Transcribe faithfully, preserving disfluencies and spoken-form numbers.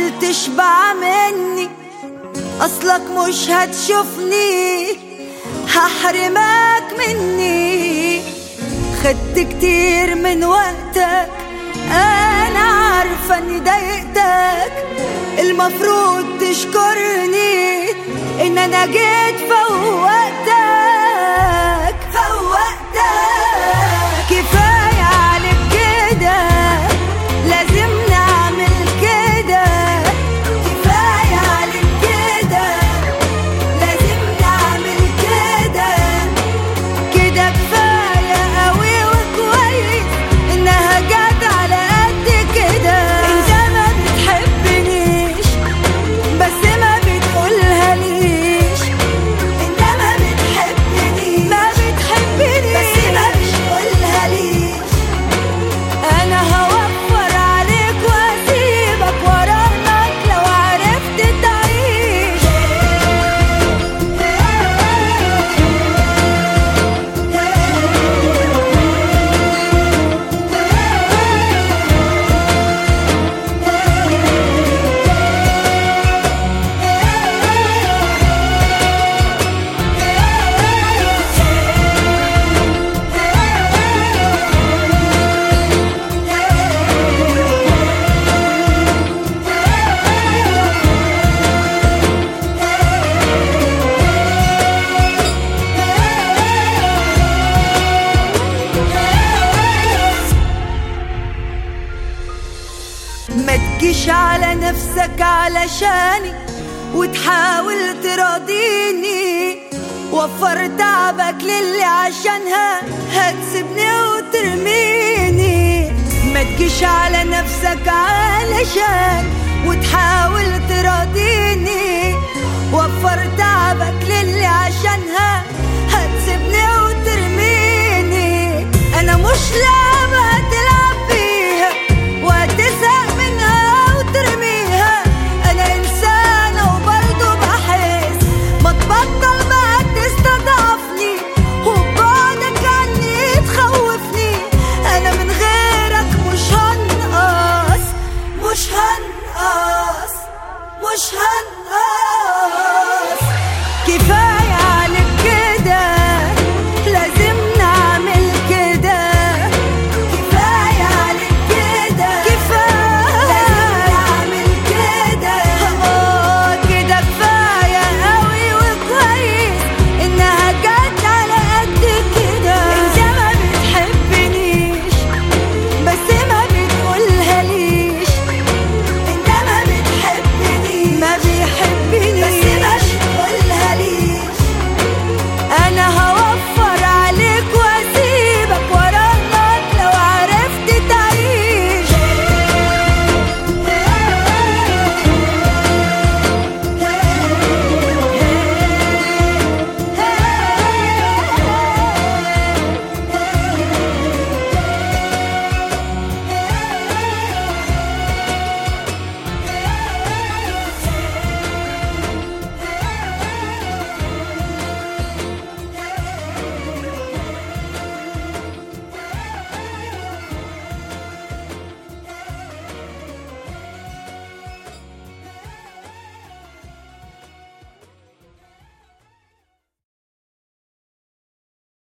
حاول تشبع مني، أصلك مش هتشوفني، هحرمك مني. خدت كتير من وقتك، أنا عارفة إني ضايقتك، المفروض تشكرني إن أنا جيت فوقتك فوقتك. كفاية عليك كده، لازم نعمل كده. كفاية عليك كده، لازم نعمل كده. كده كفاية قوي وكويس إنها جت على قد كده. انت ما بتحبنيش بس ما بتقولها ليش. انت ما بتحبنيش ما بتحبنيش بس ما بتقولها ليش. انا هوفر عليك واسيبك وراك لو عرفت تعيش. ما تجيش على نفسك علشاني وتحاول تراضيني. وفر تعبك للي عشانها هتسيبني وترميني. ما تجيش على نفسك علشان وتحاول تراضيني. وفر تعبك للي عشانها